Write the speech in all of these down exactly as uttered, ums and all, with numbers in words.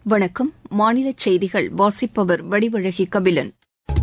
வணக்கம். மாநிலச் செய்திகள் வாசிப்பவர் வடிவழகி கபிலன்.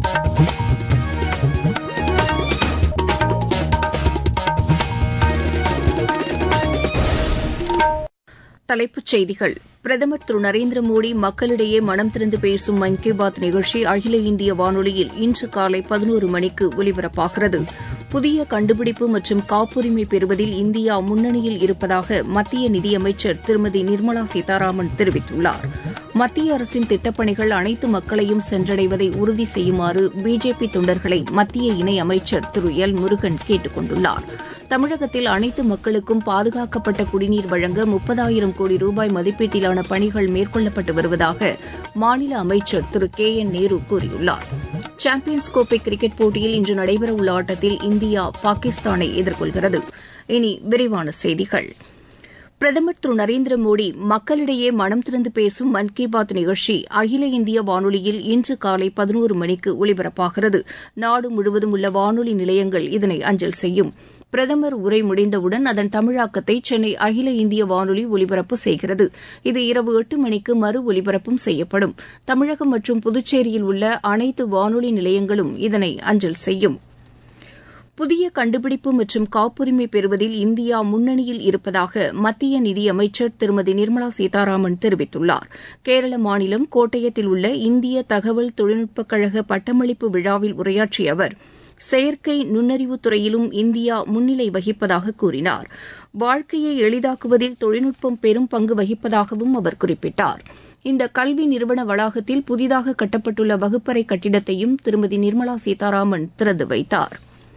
தலைப்புச் செய்திகள். பிரதமர் திரு நரேந்திர மோடி மக்களிடையே மனம் திறந்து பேசும் மன் கி பாத் நிகழ்ச்சி அகில இந்திய வானொலியில் இன்று காலை பதினோரு மணிக்கு ஒலிபரப்பாகிறது. புதிய கண்டுபிடிப்பு மற்றும் காப்புரிமை பெறுவதில் இந்தியா முன்னணியில் இருப்பதாக மத்திய நிதியமைச்சர் திருமதி நிர்மலா சீதாராமன் தெரிவித்துள்ளார். மத்திய அரசின் திட்டப்பணிகள் அனைத்து மக்களையும் சென்றடைவதை உறுதி செய்யுமாறு பிஜேபி தொண்டர்களை மத்திய இணையமைச்சர் திரு எல் முருகன் கேட்டுக் கொண்டுள்ளார். தமிழகத்தில் அனைத்து மக்களுக்கும் பாதுகாக்கப்பட்ட குடிநீர் வழங்க முப்பதாயிரம் கோடி ரூபாய் மதிப்பீட்டிலான பணிகள் மேற்கொள்ளப்பட்டு வருவதாக மாநில அமைச்சர் திரு கே என் நேரு கூறியுள்ளார். சாம்பியன்ஸ் கோப்பை கிரிக்கெட் போட்டியில் இன்று நடைபெறவுள்ள ஆட்டத்தில் இந்தியா பாகிஸ்தானை எதிர்கொள்கிறது. இனி விரிவான செய்திகள். பிரதமர் திரு நரேந்திர மோடி மக்களிடையே மனம் திறந்து பேசும் மன் கி பாத் நிகழ்ச்சி அகில இந்திய வானொலியில் இன்று காலை பதினோரு மணிக்கு ஒலிபரப்பாகிறது. நாடு முழுவதும் உள்ள வானொலி நிலையங்கள் இதனை அஞ்சல் செய்யும். பிரதமர் உரை முடிந்தவுடன் அதன் தமிழாக்கத்தை சென்னை அகில இந்திய வானொலி ஒலிபரப்பு செய்கிறது. இது இரவு எட்டு மணிக்கு மறு ஒலிபரப்பும் செய்யப்படும். தமிழகம் மற்றும் புதுச்சேரியில் உள்ள அனைத்து வானொலி நிலையங்களும் இதனை அஞ்சல் செய்யும். புதிய கண்டுபிடிப்பு மற்றும் காப்புரிமை பெறுவதில் இந்தியா முன்னணியில் இருப்பதாக மத்திய நிதியமைச்சர் திருமதி நிர்மலா சீதாராமன் தெரிவித்துள்ளார். கேரள மாநிலம் கோட்டயத்தில் உள்ள இந்திய தகவல் தொழில்நுட்பக் கழக பட்டமளிப்பு விழாவில் உரையாற்றிய அவர் செயற்கை நுண்ணறிவுத் துறையிலும் இந்தியா முன்னிலை வகிப்பதாக கூறினார். வாழ்க்கையை எளிதாக்குவதில் தொழில்நுட்பம் பெரும் பங்கு வகிப்பதாகவும் அவர் குறிப்பிட்டார். இந்த கல்வி நிறுவன வளாகத்தில் புதிதாக கட்டப்பட்டுள்ள வகுப்பறை கட்டிடத்தையும் திருமதி நிர்மலா சீதாராமன் திறந்து வைத்தார்.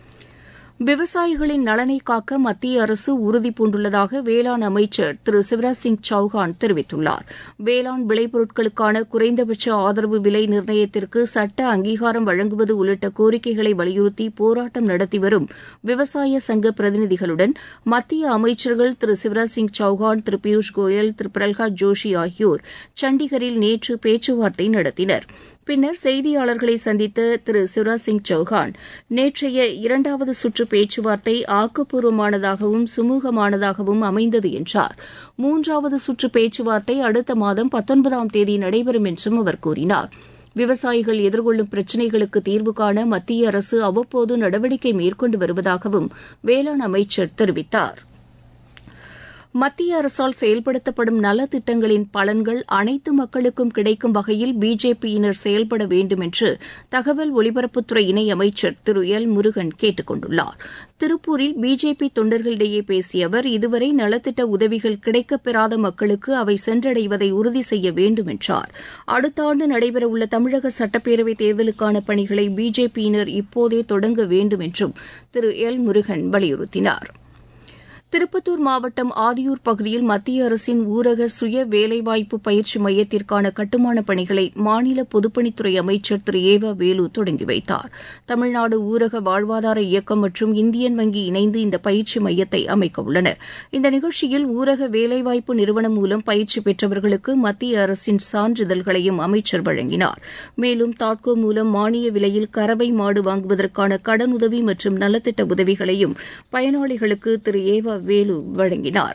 விவசாயிகளின் நலனை காக்க மத்திய அரசு உறுதிபூண்டுள்ளதாக வேளாண் அமைச்சர் திரு சிவராஜ் சிங் சௌஹான் தெரிவித்துள்ளார். வேளாண் விளைபொருட்களுக்கான குறைந்தபட்ச ஆதரவு விலை நிர்ணயத்திற்கு சட்ட அங்கீகாரம் வழங்குவது உள்ளிட்ட கோரிக்கைகளை வலியுறுத்தி போராட்டம் நடத்தி வரும் விவசாய சங்க பிரதிநிதிகளுடன் மத்திய அமைச்சர்கள் திரு சிவராஜ் சிங் சௌஹான், திரு பியூஷ் கோயல், திரு பிரல்ஹாத் ஜோஷி ஆகியோர் சண்டிகரில் நேற்று பேச்சுவார்த்தை நடத்தினர். பின்னர் செய்தியாளர்களை சந்தித்த திரு சிவராஜ் சிங் சௌஹான் நேற்றைய இரண்டாவது சுற்று பேச்சுவார்த்தை ஆக்கப்பூர்வமானதாகவும் சுமூகமானதாகவும் அமைந்தது என்றார். மூன்றாவது சுற்று பேச்சுவார்த்தை அடுத்த மாதம் பத்தொன்பதாம் தேதி நடைபெறும் என்றும் அவர் கூறினார். விவசாயிகள் எதிர்கொள்ளும் பிரச்சினைகளுக்கு தீர்வு காண மத்திய அரசு அவ்வப்போது நடவடிக்கை மேற்கொண்டு வருவதாகவும் வேளாண் அமைச்சர் தெரிவித்தார். மத்திய அரசால் செயல்படுத்தப்படும் நலத்திட்டங்களின் பலன்கள் அனைத்து மக்களுக்கும் கிடைக்கும் வகையில் பிஜேபியினர் செயல்பட வேண்டும் என்று தகவல் ஒலிபரப்புத்துறை இணையமைச்சர் திரு எல் முருகன் கேட்டுக் கொண்டுள்ளார். திருப்பூரில் பிஜேபி தொண்டர்களிடையே பேசிய அவர் இதுவரை நலத்திட்ட உதவிகள் கிடைக்கப்பெறாத மக்களுக்கு அவை சென்றடைவதை உறுதி செய்ய வேண்டும் என்றார். அடுத்த ஆண்டு நடைபெறவுள்ள தமிழக சட்டப்பேரவைத் தேர்தலுக்கான பணிகளை பிஜேபியினர் இப்போதே தொடங்க வேண்டும் என்றும் திரு எல் முருகன் வலியுறுத்தினார். திருப்பத்தூர் மாவட்டம் ஆதியூர் பகுதியில் மத்திய அரசின் ஊரக சுய வேலைவாய்ப்பு பயிற்சி மையத்திற்கான கட்டுமானப் பணிகளை மாநில பொதுப்பணித்துறை அமைச்சர் திரு ஏவ வேலு தொடங்கி வைத்தார். தமிழ்நாடு ஊரக வாழ்வாதார இயக்கம் மற்றும் இந்தியன் வங்கி இணைந்து இந்த பயிற்சி மையத்தை அமைக்க உள்ளனர். இந்த நிகழ்ச்சியில் ஊரக வேலைவாய்ப்பு நிறுவனம் மூலம் பயிற்சி பெற்றவர்களுக்கு மத்திய அரசின் சான்றிதழ்களையும் அமைச்சர் வழங்கினார். மேலும் தாட்கோ மூலம் மானிய விலையில் கறவை மாடு வாங்குவதற்கான கடனுதவி மற்றும் நலத்திட்ட உதவிகளையும் பயனாளிகளுக்கு திரு ஏவ வேலு வழங்கினார்.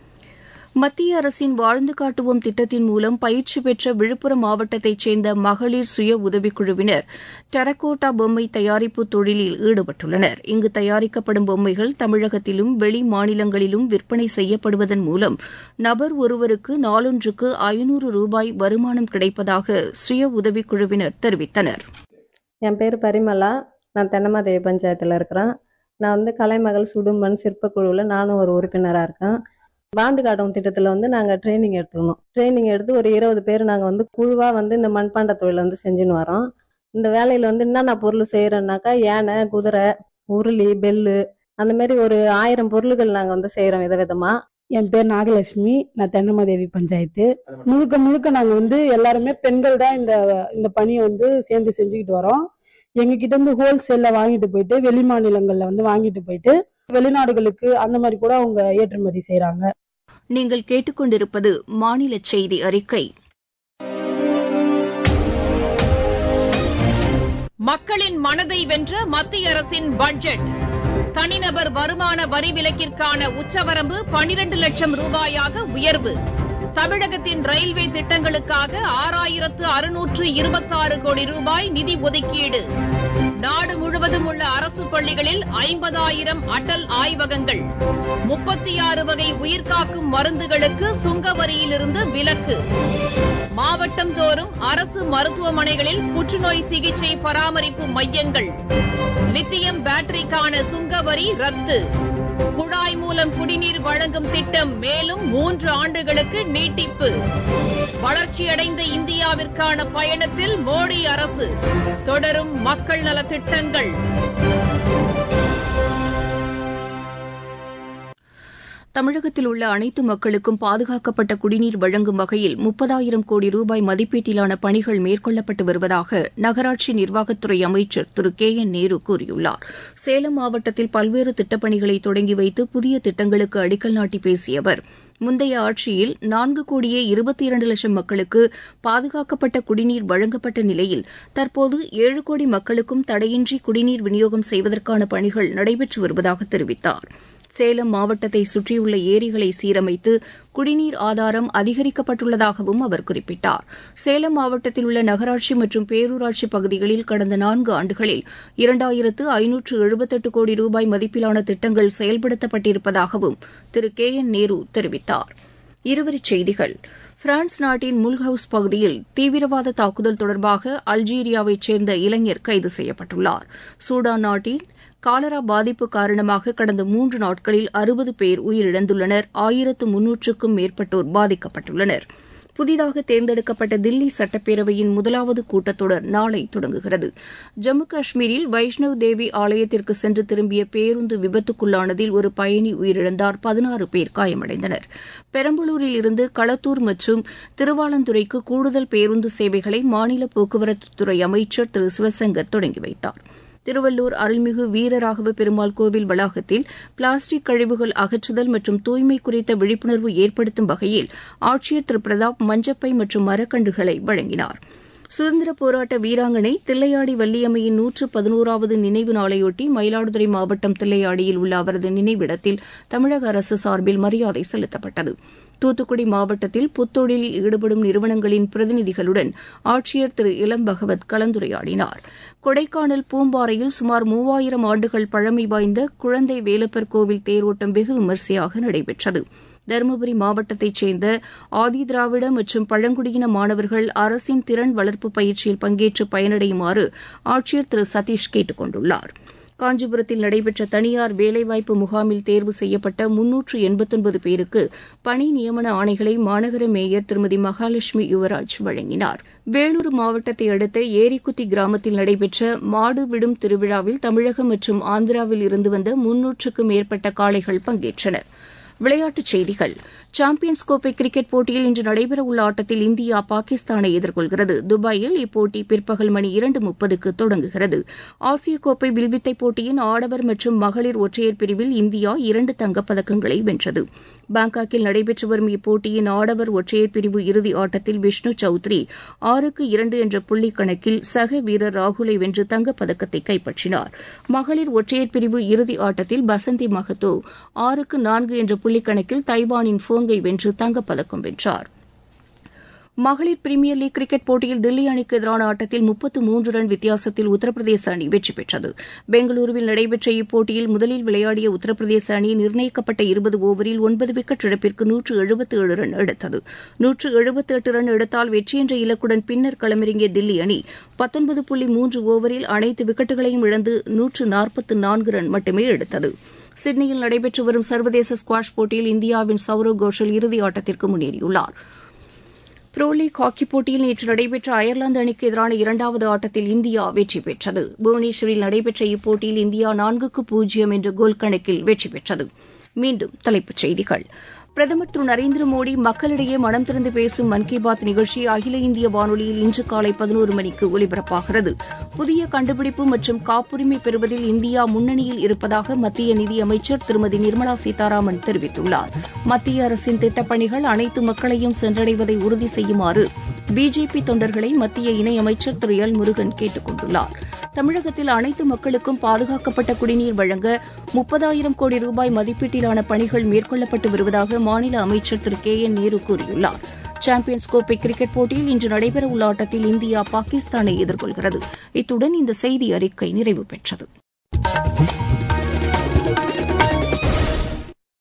மத்திய அரசின் வாழ்ந்து காட்டுவோம் திட்டத்தின் மூலம் பயிற்சி பெற்ற விழுப்புரம் மாவட்டத்தைச் சேர்ந்த மகளிர் சுய உதவிக்குழுவினர் டெரகோட்டா பொம்மை தயாரிப்பு தொழிலில் ஈடுபட்டுள்ளனர். இங்கு தயாரிக்கப்படும் பொம்மைகள் தமிழகத்திலும் வெளி மாநிலங்களிலும் விற்பனை செய்யப்படுவதன் மூலம் நபர் ஒருவருக்கு நாளொன்றுக்கு ஐநூறு ரூபாய் வருமானம் கிடைப்பதாக சுய உதவிக்குழுவினர் தெரிவித்தனர். என் பேர் பரிமலா. நான் தென்னமாதேவி பஞ்சாயத்தில் இருக்கிறேன். நான் வந்து கலைமகள் சுடுமண் சிற்பக்குழுவில் நானும் ஒரு உறுப்பினராக இருக்கேன். வாழ்ந்து காட்டும் திட்டத்தில் வந்து நாங்கள் ட்ரைனிங் எடுத்துக்கணும். ட்ரைனிங் எடுத்து ஒரு இருபது பேர் நாங்கள் வந்து குழுவாக வந்து இந்த மண்பாண்ட தொழில் வந்து செஞ்சுன்னு வரோம். இந்த வேலையில் வந்து என்னென்ன பொருள் செய்கிறோன்னாக்கா யானை, குதிரை, உருளி, பெல்லு அந்த மாதிரி ஒரு ஆயிரம் பொருள்கள் நாங்கள் வந்து செய்கிறோம் விதவிதமாக. என் பேர் நாகலட்சுமி. நான் தென்னமாதேவி பஞ்சாயத்து. முழுக்க முழுக்க நாங்கள் வந்து எல்லாருமே பெண்கள் தான் இந்த இந்த பணியை வந்து சேர்ந்து செஞ்சுக்கிட்டு வரோம். எங்ககிட்ட இருந்து ஹோல்சேல்ல வாங்கிட்டு போயிட்டு வெளி மாநிலங்கள்ல வந்து வாங்கிட்டு போயிட்டு வெளிநாடுகளுக்கு அந்த மாதிரி கூட அவங்க ஏற்றுமதி செய்யறாங்க. நீங்கள் கேட்டுக்கொண்டிருப்பது மாநில செய்தி அறிக்கை. மக்களின் மனதை வென்ற மத்திய அரசின் பட்ஜெட். தனிநபர் வருமான வரி விலக்கிற்கான உச்சவரம்பு பனிரண்டு லட்சம் ரூபாயாக உயர்வு. தமிழகத்தின் ரயில்வே திட்டங்களுக்காக ஆறாயிரத்து அறுநூற்று இருபத்தாறு கோடி ரூபாய் நிதி ஒதுக்கீடு. நாடு முழுவதும் உள்ள அரசு பள்ளிகளில் ஐம்பதாயிரம் அடல் ஆய்வகங்கள். முப்பத்தி ஆறு வகை உயிர்காக்கும் மருந்துகளுக்கு சுங்க வரியிலிருந்து விலக்கு. மாவட்டம் தோறும் அரசு மருத்துவமனைகளில் புற்றுநோய் சிகிச்சை பராமரிப்பு மையங்கள். லித்தியம் பேட்டரிக்கான சுங்க வரி ரத்து. குழாய் மூலம் குடிநீர் வழங்கும் திட்டம் மேலும் மூன்று ஆண்டுகளுக்கு நீட்டிப்பு. வளர்ச்சியடைந்த இந்தியாவிற்கான பயணத்தில் மோடி அரசு. தொடரும் மக்கள் நலத் திட்டங்கள். தமிழகத்தில் உள்ள அனைத்து மக்களுக்கும் பாதுகாக்கப்பட்ட குடிநீர் வழங்கும் வகையில் முப்பதாயிரம் கோடி ரூபாய் மதிப்பீட்டிலான பணிகள் மேற்கொள்ளப்பட்டு வருவதாக நகராட்சி நிர்வாகத்துறை அமைச்சர் திரு கே என் நேரு கூறியுள்ளார். சேலம் மாவட்டத்தில் பல்வேறு திட்டப்பணிகளை தொடங்கி வைத்து புதிய திட்டங்களுக்கு அடிக்கல் நாட்டி பேசிய அவர், முந்தைய ஆட்சியில் நான்கு கோடியே இருபத்தி இரண்டு லட்சம் மக்களுக்கு பாதுகாக்கப்பட்ட குடிநீர் வழங்கப்பட்ட நிலையில் தற்போது ஏழு கோடி மக்களுக்கும் தடையின்றி குடிநீர் விநியோகம் செய்வதற்கான பணிகள் நடைபெற்று வருவதாக தெரிவித்தார். சேலம் மாவட்டத்தை சுற்றியுள்ள ஏரிகளை சீரமைத்து குடிநீர் ஆதாரம் அதிகரிக்கப்பட்டுள்ளதாகவும் அவர் குறிப்பிட்டார். சேலம் மாவட்டத்தில் உள்ள நகராட்சி மற்றும் பேரூராட்சி பகுதிகளில் கடந்த நான்கு ஆண்டுகளில் இரண்டாயிரத்து ஐநூற்று எழுபத்தெட்டு கோடி ரூபாய் மதிப்பிலான திட்டங்கள் செயல்படுத்தப்பட்டிருப்பதாகவும் திரு கே என் நேரு தெரிவித்தார். இருவரிச் செய்திகள். பிரான்ஸ் நாட்டின் முல்ஹவுஸ் பகுதியில் தீவிரவாத தாக்குதல் தொடர்பாக அல்ஜீரியாவைச் சேர்ந்த இளைஞர் கைது செய்யப்பட்டுள்ளார். சூடான் நாட்டில் காலரா பாதிப்பு காரணமாக கடந்த மூன்று நாட்களில் அறுபது பேர் உயிரிழந்துள்ளனர். ஆயிரத்து முன்னூற்றுக்கும் மேற்பட்டோர் பாதிக்கப்பட்டுள்ளனர். புதிதாக தேர்ந்தெடுக்கப்பட்ட தில்லி சட்டப்பேரவையின் முதலாவது கூட்டத்தொடர் நாளை தொடங்குகிறது. ஜம்மு காஷ்மீரில் வைஷ்ணவ் தேவி ஆலயத்திற்கு சென்று திரும்பிய பேருந்து விபத்துக்குள்ளானதில் ஒரு பயணி உயிரிழந்தார். பதினாறு பேர் காயமடைந்தனர். பெரம்பலூரில் இருந்து களத்தூர் மற்றும் திருவாளந்துறைக்கு கூடுதல் பேருந்து சேவைகளை மாநில போக்குவரத்துத்துறை அமைச்சர் திரு சிவசங்கர் தொடங்கி வைத்தார். திருவள்ளூர் அருள்மிகு வீரராகவ பெருமாள் கோவில் வளாகத்தில் பிளாஸ்டிக் கழிவுகள் அகற்றுதல் மற்றும் தூய்மை குறித்த விழிப்புணர்வு ஏற்படுத்தும் வகையில் ஆட்சியர் திரு பிரதாப் மஞ்சப்பை மற்றும் மரக்கன்றுகளை வழங்கினார். சுதந்திரப் போராட்ட வீராங்கனை தில்லையாடி வள்ளியம்மையின் நூற்று பதினோராவது நினைவு நாளையொட்டி மயிலாடுதுறை மாவட்டம் தில்லையாடியில் உள்ள அவரது நினைவிடத்தில் தமிழக அரசு சார்பில் மரியாதை செலுத்தப்பட்டது. தூத்துக்குடி மாவட்டத்தில் புத்தொழிலில் ஈடுபடும் நிறுவனங்களின் பிரதிநிதிகளுடன் ஆட்சியர் திரு இளம் பகவத் கலந்துரையாடினார். கொடைக்கானல் பூம்பாறையில் சுமார் மூவாயிரம் ஆண்டுகள் பழமை வாய்ந்த குழந்தை வேலப்பர் கோவில் தேரோட்டம் வெகு விமரிசையாக நடைபெற்றது. தருமபுரி மாவட்டத்தைச் சேர்ந்த ஆதிதிராவிட மற்றும் பழங்குடியின மாணவர்கள் அரசின் திறன் வளர்ப்பு பயிற்சியில் பங்கேற்று பயனடையுமாறு ஆட்சியர் திரு சதீஷ் கேட்டுக் கொண்டுள்ளார். காஞ்சிபுரத்தில் நடைபெற்ற தனியார் வேலைவாய்ப்பு முகாமில் தேர்வு செய்யப்பட்ட முன்னூற்று எண்பத்தொன்பது பேருக்கு பணி நியமன ஆணைகளை மாநகர மேயர் திருமதி மகாலட்சுமி யுவராஜ் வழங்கினார். வேலூர் மாவட்டத்தை அடுத்த ஏரிக்குத்தி கிராமத்தில் நடைபெற்ற மாடு விடும் திருவிழாவில் தமிழகம் மற்றும் ஆந்திராவில் இருந்து வந்த முன்னூற்றுக்கும் மேற்பட்ட காளைகள் பங்கேற்றன. விளையாட்டுச் செய்திகள். சாம்பியன்ஸ் கோப்பை கிரிக்கெட் போட்டியில் இன்று நடைபெறவுள்ள ஆட்டத்தில் இந்தியா பாகிஸ்தானை எதிர்கொள்கிறது. துபாயில் இப்போட்டி பிற்பகல் மணி இரண்டு முப்பதுக்கு தொடங்குகிறது. ஆசிய கோப்பை வில்வித்தை போட்டியின் ஆடவர் மற்றும் மகளிர் ஒற்றையர் பிரிவில் இந்தியா இரண்டு தங்கப்பதக்கங்களை வென்றது. பாங்காக்கில் நடைபெற்று வரும் இப்போட்டியின் ஆடவர் ஒற்றையர் பிரிவு இறுதி ஆட்டத்தில் விஷ்ணு சௌத்ரி ஆறுக்கு இரண்டு என்ற புள்ளி கணக்கில் சக வீரர் ராகுலை வென்று தங்கப்பதக்கத்தை கைப்பற்றினார். மகளிர் ஒற்றையர் பிரிவு இறுதி ஆட்டத்தில் பசந்தி மகத்தோ ஆறுக்கு நான்கு என்ற புள்ளி கணக்கில் தைவானின் ஃபோங்கை வென்று தங்கப்பதக்கம் வென்றார். மகளிர் பிரீமியர் லீக் கிரிக்கெட் போட்டியில் தில்லி அணிக்கு எதிரான ஆட்டத்தில் முப்பத்து மூன்று ரன் வித்தியாசத்தில் உத்தரப்பிரதேச அணி வெற்றி பெற்றது. பெங்களூருவில் நடைபெற்ற இப்போட்டியில் முதலில் விளையாடிய உத்தரப்பிரதேச அணி நிர்ணயிக்கப்பட்ட இருபது ஓவரில் ஒன்பது விக்கெட் இழப்பிற்கு நூற்று எழுபத்து ஏழு ரன் எடுத்தது. நூற்று எழுபத்தி எட்டு ரன் எடுத்தால் வெற்றி என்ற இலக்குடன் பின்னர் களமிறங்கிய தில்லி அணி பத்தொன்பது புள்ளி மூன்று ஓவரில் அனைத்து விக்கெட்டுகளையும் இழந்து நூற்று நாற்பத்து நான்கு ரன் மட்டுமே எடுத்தது. சிட்னியில் நடைபெற்று வரும் சர்வதேச ஸ்குவாஷ் போட்டியில் இந்தியாவின் சௌரவ் கோஷல் இறுதி ஆட்டத்திற்கு முன்னேறியுள்ளார். புரோ லீக் ஹாக்கிப் போட்டியில் நேற்று நடைபெற்ற அயர்லாந்து அணிக்கு எதிரான இரண்டாவது ஆட்டத்தில் இந்தியா வெற்றி பெற்றது. புவனேஸ்வரில் நடைபெற்ற இப்போட்டியில் இந்தியா நான்குக்கு பூஜ்ஜியம் என்ற கோல் கணக்கில் வெற்றி பெற்றது. மீண்டும் தலைப்புச் செய்திகள். பிரதமர் திரு நரேந்திர மோடி மக்களிடையே மனம் திறந்து பேசும் மன் கி பாத் நிகழ்ச்சி அகில இந்திய வானொலியில் இன்று காலை பதினோரு மணிக்கு ஒலிபரப்பாகிறது. புதிய கண்டுபிடிப்பு மற்றும் காப்புரிமை பெறுவதில் இந்தியா முன்னணியில் இருப்பதாக மத்திய நிதியமைச்சர் திருமதி நிர்மலா சீதாராமன் தெரிவித்துள்ளார். மத்திய அரசின் திட்டப்பணிகள் அனைத்து மக்களையும் சென்றடைவதை உறுதி செய்யுமாறு பிஜேபி தொண்டர்களை மத்திய இணையமைச்சர் திரு எல் முருகன் கேட்டுக் கொண்டுள்ளார். தமிழகத்தில் அனைத்து மக்களுக்கும் பாதுகாக்கப்பட்ட குடிநீர் வழங்க முப்பதாயிரம் கோடி ரூபாய் மதிப்பீட்டிலான பணிகள் மேற்கொள்ளப்பட்டு வருவதாக மாநில அமைச்சர் திரு கே என் நேரு கூறியுள்ளார். சாம்பியன்ஸ் கோப்பை கிரிக்கெட் போட்டியில் இன்று நடைபெறவுள்ள ஆட்டத்தில் இந்தியா பாகிஸ்தானை எதிர்கொள்கிறது. இத்துடன் இந்த செய்தி அறிக்கை நிறைவு பெற்றது.